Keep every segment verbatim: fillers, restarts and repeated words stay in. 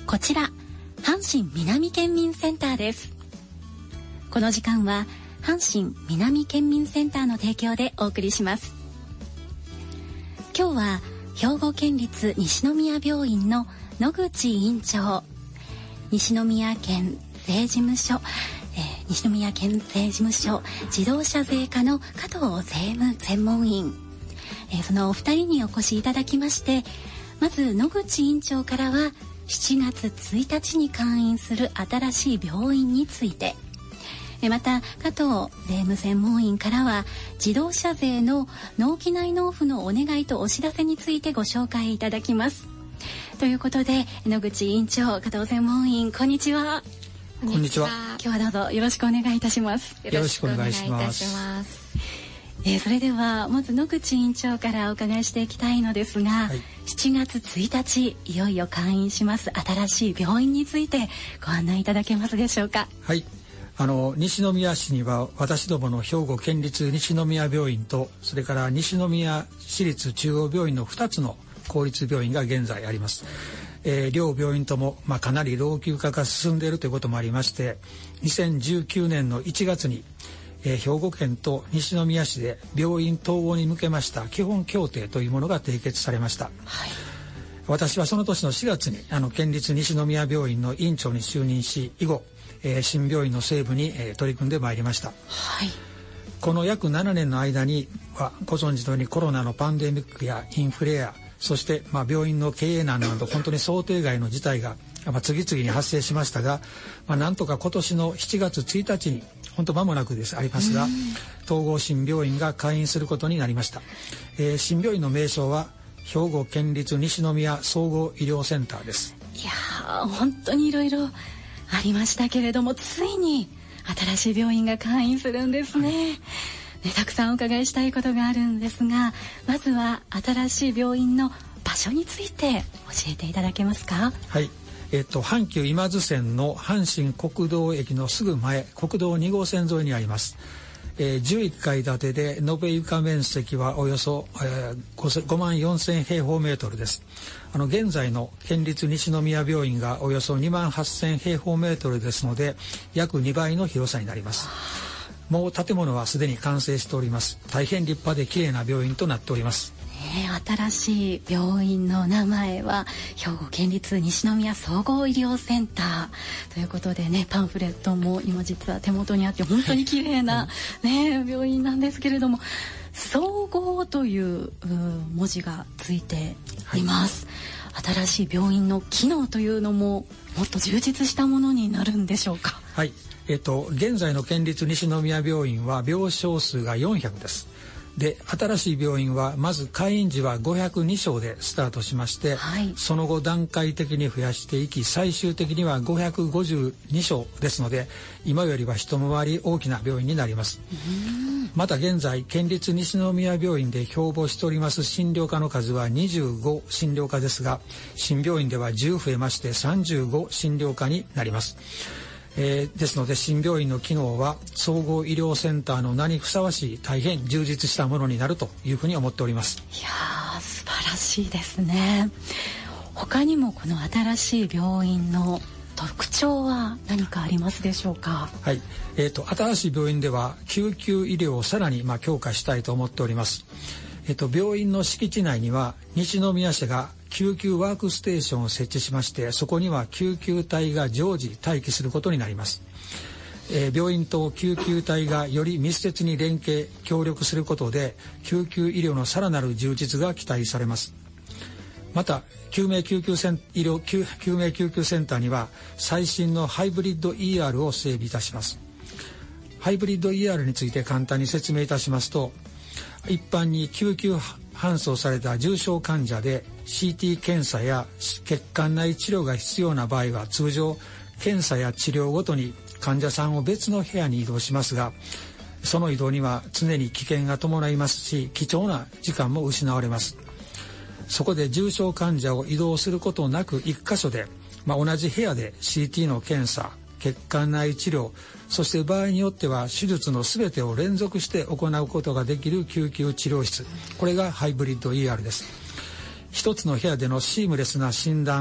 こちら阪神南県民センターです。この時間は阪神南県民センターの提供でお送りします。今日は兵庫県立西宮病院の野口院長、西宮県税事務所、えー、西宮県税事務所自動車税課の加藤税務専門員、えー、そのお二人にお越しいただきまして、まず野口院長からはしちがつついたちに開院する新しい病院について、また加藤税務専門員からは自動車税の納期内納付のお願いとお知らせについてご紹介いただきます。ということで、野口院長、加藤専門員、こんにちは。 こんにちは。 今日はどうぞよろしくお願いいたします。 よろしくお願いします。 えー、それではまず野口院長からお伺いしていきたいのですが、はい、しちがつついたちいよいよ開院します新しい病院についてご案内いただけますでしょうか。 はい、あの西宮市には私どもの兵庫県立西宮病院と、それから西宮市立中央病院のふたつの公立病院が現在あります。えー、両病院とも、まあ、かなり老朽化が進んでいるということもありまして、にせんじゅうきゅうねんのいちがつにえー、兵庫県と西宮市で病院統合に向けました基本協定というものが締結されました。はい、私はその年のしがつにあの県立西宮病院の院長に就任し、以後、えー、新病院の整備に、えー、取り組んでまいりました。はい、この約ななねんの間にはご存知のようにコロナのパンデミックやインフレや、そして、まあ、病院の経営難など本当に想定外の事態が、まあ、次々に発生しましたが、まあ、なんとか今年のしちがつついたちに本当間もなくですありますが、統合新病院が開院することになりました。えー、新病院の名称は兵庫県立西宮総合医療センターです。 いやー、本当にいろいろありましたけれども、ついに新しい病院が開院するんですね。はい、ね、たくさんお伺いしたいことがあるんですが、まずは新しい病院の場所について教えていただけますか。 はい、えっと、阪急今津線の阪神国道駅のすぐ前、国道に号線沿いにあります。えー、じゅういっかい建てで延べ床面積はおよそ、えー、ごまんよんせんへいほうメートルです。あの現在の県立西宮病院がおよそにまんはっせんへいほうメートルですので、約にばいの広さになります。もう建物はすでに完成しております。大変立派で綺麗な病院となっております。 新しい病院の名前は兵庫県立西宮総合医療センターということでね、パンフレットも今実は手元にあって本当に綺麗な、ね、病院なんですけれども、総合という文字がついています。はい、新しい病院の機能というのももっと充実したものになるんでしょうか。 はい、えっと、現在の県立西宮病院は病床数がよんひゃくです。で、新しい病院はまず開院時はごひゃくにしょうでスタートしまして、はい、その後段階的に増やしていき、最終的にはごひゃくごじゅうにしょうですので、今よりは一回り大きな病院になります。また現在県立西宮病院で標榜しております診療科の数はにじゅうご診療科ですが、新病院ではじゅう増えましてさんじゅうご診療科になります。えー、ですので新病院の機能は総合医療センターの名にふさわしい大変充実したものになるというふうに思っております。 いやー、素晴らしいですね。他にもこの新しい病院の特徴は何かありますでしょうか。 はい、えーと、新しい病院では救急医療をさらにまあ強化したいと思っております。えーと、病院の敷地内には西宮市が救急ワークステーションを設置しまして、そこには救急隊が常時待機することになります。えー、病院と救急隊がより密接に連携協力することで救急医療のさらなる充実が期待されます。また救命救急セン医療 救, 救命救急センターには最新のハイブリッド イーアール を整備いたします。ハイブリッド イーアール について簡単に説明いたしますと、一般に救急搬送された重症患者で シーティー 検査や血管内治療が必要な場合は通常検査や治療ごとに患者さんを別の部屋に移動しますが、その移動には常に危険が伴いますし、貴重な時間も失われます。そこで重症患者を移動することなく一箇所で、まあ、同じ部屋で シーティー の検査、血管内治療、そして場合によっては手術のすべてを連続して行うことができる救急治療室、これがハイブリッド イーアール です。一つの部屋でのシームレスな診断、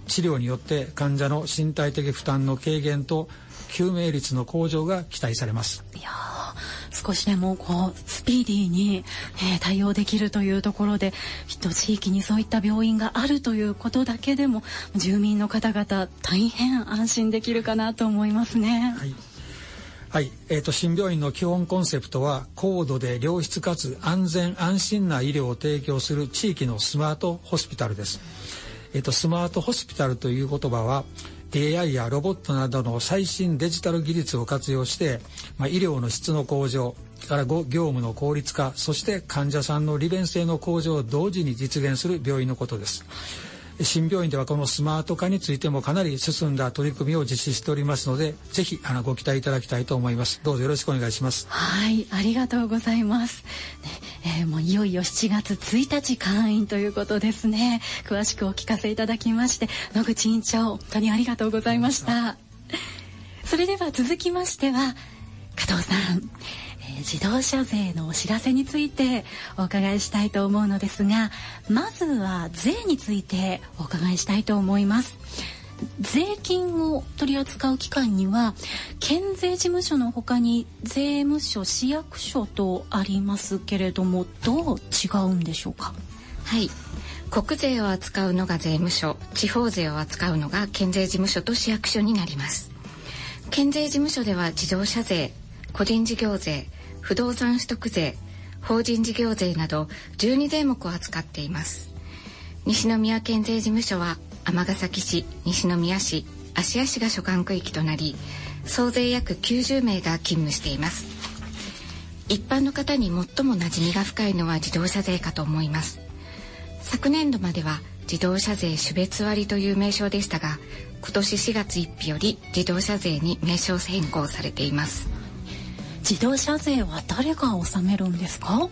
治療によって患者の身体的負担の軽減と救命率の向上が期待されます。 いや少しでもこうスピーディーに、えー、対応できるというところで、きっと地域にそういった病院があるということだけでも住民の方々大変安心できるかなと思いますね。 はい、はいえー、と新病院の基本コンセプトは、高度で良質かつ安全安心な医療を提供する地域のスマートホスピタルです。えー、とスマートホスピタルという言葉は、エーアイ やロボットなどの最新デジタル技術を活用して、まあ、医療の質の向上から業務の効率化、そして患者さんの利便性の向上を同時に実現する病院のことです。新病院ではこのスマート化についてもかなり進んだ取り組みを実施しておりますので、ぜひあのご期待いただきたいと思います。どうぞよろしくお願いします。 はい、ありがとうございます、ねえー、もういよいよしちがつついたち開院ということですね。詳しくお聞かせいただきまして野口院長、本当にありがとうございました。それでは続きましては加藤さん、えー、自動車税のお知らせについてお伺いしたいと思うのですが、まずは税についてお伺いしたいと思います。税金を取り扱う機関には県税事務所の他に税務署、市役所とありますけれども、どう違うんでしょうか。 はい、国税を扱うのが税務署、地方税を扱うのが県税事務所と市役所になります。県税事務所では自動車税、個人事業税、不動産取得税、法人事業税などじゅうに税目を扱っています。西宮県税事務所は尼崎市、西宮市、芦屋市が所管区域となり、総勢約きゅうじゅうめいが勤務しています。一般の方に最も馴染みが深いのは自動車税かと思います。昨年度までは自動車税種別割という名称でしたが、今年しがつついたちより自動車税に名称変更されています。 自動車税は誰が納めるんですか。 はい、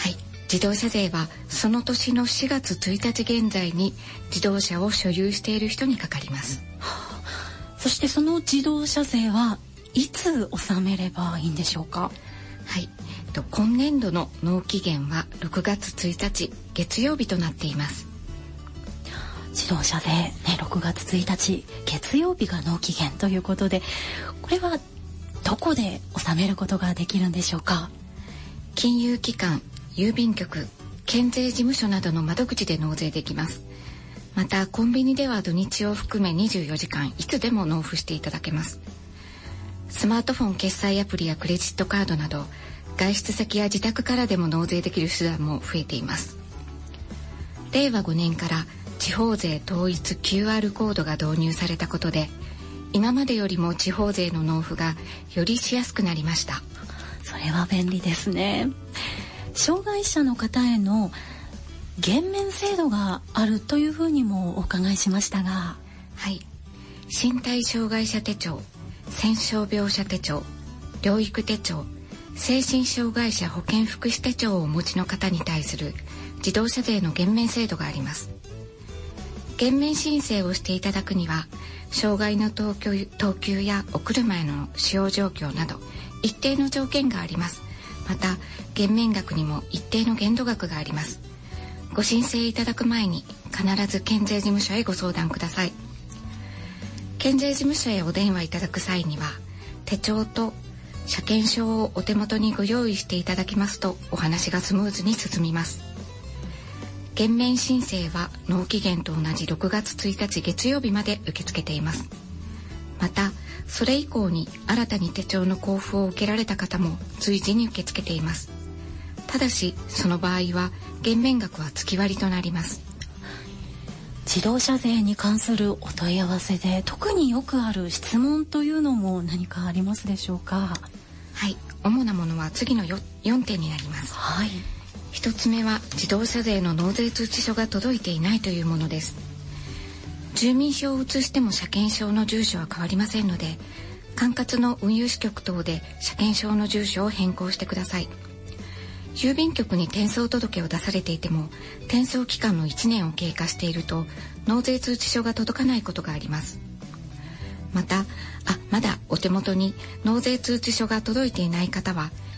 自動車税はその年のしがつついたち現在に自動車を所有している人にかかります。 はあ、そしてその自動車税はいつ納めればいいんでしょうか。 はい、今年度の納期限はろくがつついたち月曜日となっています。 自動車税、ね、ろくがつついたち月曜日が納期限ということで、これはどこで納めることができるんでしょうか。 金融機関、郵便局、県税事務所などの窓口で納税できます。またコンビニでは土日を含めにじゅうよじかんいつでも納付していただけます。スマートフォン決済アプリやクレジットカードなど外出先や自宅からでも納税できる手段も増えています。れいわごねんから地方税統一 キューアール コードが導入されたことで、今までよりも地方税の納付がよりしやすくなりました。 それは便利ですね。障害者の方への減免制度があるというふうにもお伺いしましたが。 はい、身体障害者手帳、戦傷病者手帳、療育手帳、精神障害者保健福祉手帳をお持ちの方に対する自動車税の減免制度があります。減免申請をしていただくには、障害の等級、等級やお車への使用状況など一定の条件があります。また減免額にも一定の限度額があります。ご申請いただく前に必ず県税事務所へご相談ください。県税事務所へお電話いただく際には、手帳と車検証をお手元にご用意していただきますと、お話がスムーズに進みます。減免申請は納期限と同じろくがつついたち月曜日まで受け付けています。またそれ以降に新たに手帳の交付を受けられた方も随時に受け付けています。ただしその場合は減免額は月割りとなります。 自動車税に関するお問い合わせで特によくある質問というのも何かありますでしょうか。 はい、主なものは次の よんてんになります。 はい、 一つ目は自動車税の納税通知書が届いていないというものです。住民票を移しても車検証の住所は変わりませんので、管轄の運輸支局等で車検証の住所を変更してください。郵便局に転送届を出されていても、転送期間のいちねんを経過していると納税通知書が届かないことがあります。また、あ、まだお手元に納税通知書が届いていない方は、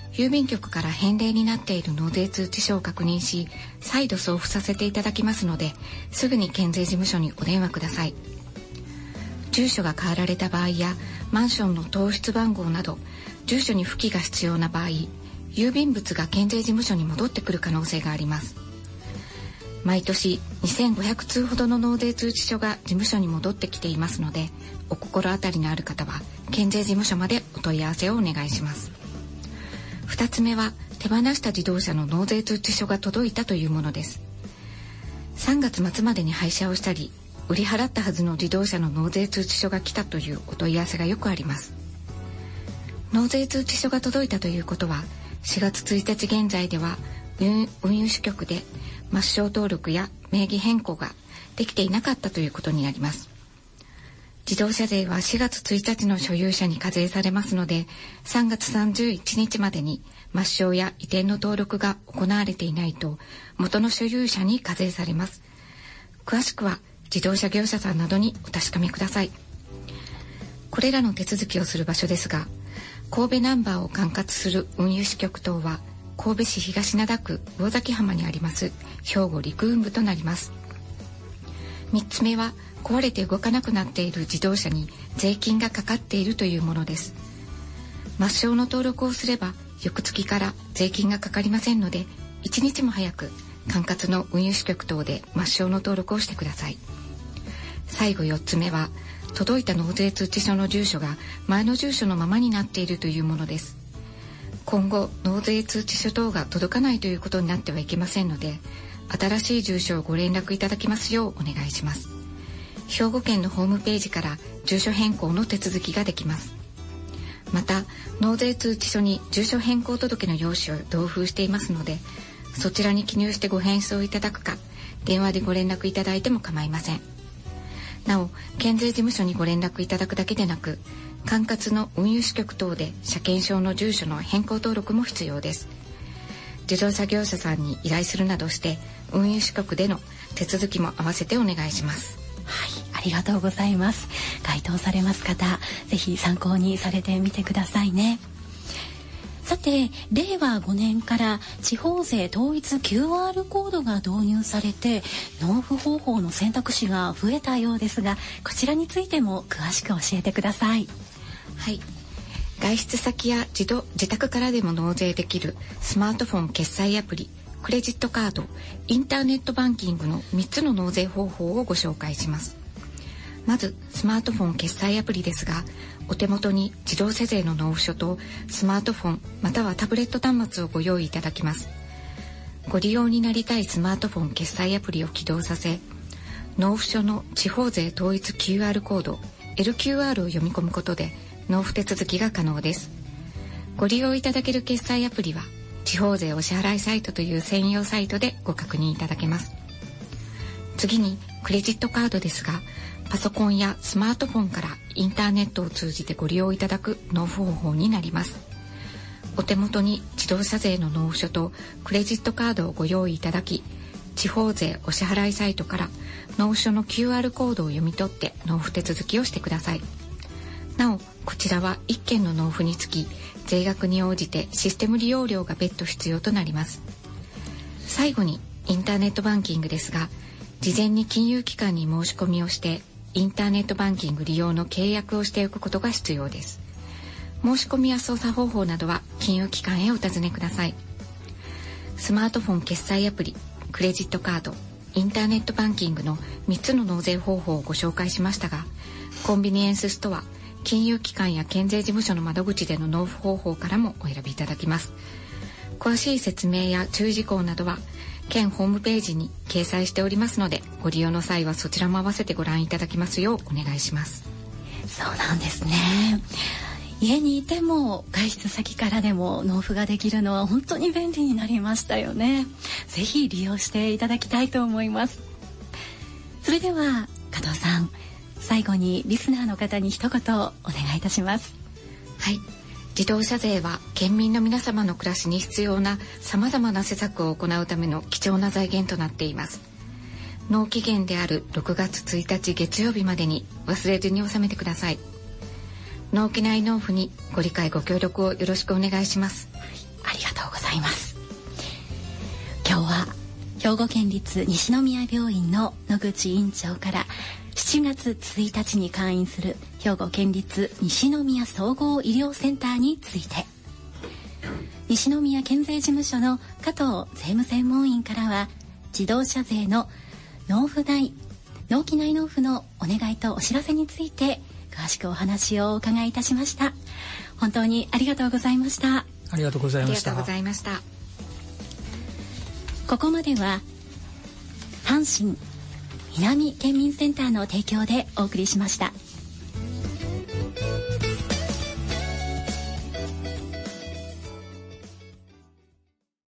郵便局から返礼になっている納税通知書を確認し、再度送付させていただきますので、すぐに県税事務所にお電話ください。住所が変わられた場合やマンションの統一番号など住所に不記が必要な場合、郵便物が県税事務所に戻ってくる可能性があります。毎年にせんごひゃくつうほどの納税通知書が事務所に戻ってきていますので、お心当たりのある方は県税事務所までお問い合わせをお願いします。ふたつめは、手放した自動車の納税通知書が届いたというものです。さんがつ末までに廃車をしたり、売り払ったはずの自動車の納税通知書が来たというお問い合わせがよくあります。納税通知書が届いたということは、しがつついたち現在では運輸支局で抹消登録や名義変更ができていなかったということになります。自動車税はしがつついたちの所有者に課税されますので、さんがつさんじゅういちにちまでに抹消や移転の登録が行われていないと元の所有者に課税されます。詳しくは自動車業者さんなどにお確かめください。これらの手続きをする場所ですが、神戸ナンバーを管轄する運輸支局等は神戸市東灘区魚崎浜にあります兵庫陸運部となります。みっつめは、壊れて動かなくなっている自動車に税金がかかっているというものです。抹消の登録をすれば翌月から税金がかかりませんので、いちにちも早く管轄の運輸支局等で抹消の登録をしてください。最後よっつめは、届いた納税通知書の住所が前の住所のままになっているというものです。今後納税通知書等が届かないということになってはいけませんので、新しい住所をご連絡いただきますようお願いします。兵庫県のホームページから住所変更の手続きができます。また、納税通知書に住所変更届の用紙を同封していますので、そちらに記入してご返送いただくか、電話でご連絡いただいても構いません。なお、県税事務所にご連絡いただくだけでなく、管轄の運輸支局等で車検証の住所の変更登録も必要です。自動車業者さんに依頼するなどして、運輸支局での手続きも合わせてお願いします。 はい、ありがとうございます。該当されます方、ぜひ参考にされてみてくださいね。さて、れいわごねんから地方税統一 キューアール コードが導入されて、納付方法の選択肢が増えたようですが、こちらについても詳しく教えてください。 はい、外出先や 自, 動自宅からでも納税できるスマートフォン決済アプリ、クレジットカード、インターネットバンキングのみっつの納税方法をご紹介します。まず、スマートフォン決済アプリですが、お手元に自動車税の納付書とスマートフォンまたはタブレット端末をご用意いただきます。ご利用になりたいスマートフォン決済アプリを起動させ、納付書の地方税統一 キューアール コード エルキューアール を読み込むことで納付手続きが可能です。ご利用いただける決済アプリは地方税お支払いサイトという専用サイトでご確認いただけます。次にクレジットカードですが、パソコンやスマートフォンからインターネットを通じてご利用いただく納付方法になります。お手元に自動車税の納付書とクレジットカードをご用意いただき、地方税お支払いサイトから納付書の キューアール コードを読み取って納付手続きをしてください。なお、こちらはいっけんの納付につき税額に応じてシステム利用料が別途必要となります。最後にインターネットバンキングですが、事前に金融機関に申し込みをしてインターネットバンキング利用の契約をしておくことが必要です。申し込みや操作方法などは金融機関へお尋ねください。スマートフォン決済アプリ、クレジットカード、インターネットバンキングのみっつの納税方法をご紹介しましたが、コンビニエンスストア、金融機関や県税事務所の窓口での納付方法からもお選びいただきます。詳しい説明や注意事項などは県ホームページに掲載しておりますので、ご利用の際はそちらも合わせてご覧いただきますようお願いします。 そうなんですね。家にいても外出先からでも納付ができるのは本当に便利になりましたよね。ぜひ利用していただきたいと思います。それでは加藤さん、最後にリスナーの方に一言お願いいたします。 はい、自動車税は県民の皆様の暮らしに必要なさまざまな施策を行うための貴重な財源となっています。納期限であるろくがつついたち月曜日までに忘れずに納めてください。納期内納付にご理解ご協力をよろしくお願いします。 あありがとうございます。今日は兵庫県立西宮病院の野口院長からしちがつついたちに開院する兵庫県立西宮総合医療センターについて、西宮県税事務所の加藤税務専門員からは自動車税の納付内納期内納付のお願いとお知らせについて詳しくお話をお伺いいたしました。本当にありがとうございました。 ありがとうございました。 ありがとうございました。 ここまでは阪神南県民センターの提供でお送りしました。